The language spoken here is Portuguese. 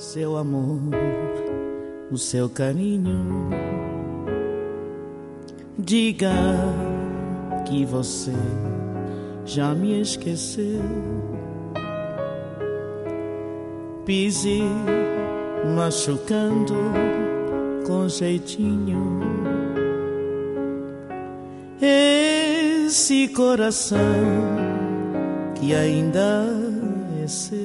seu amor, o seu carinho. Diga que você já me esqueceu. Pise machucando com jeitinho esse coração que ainda é seu.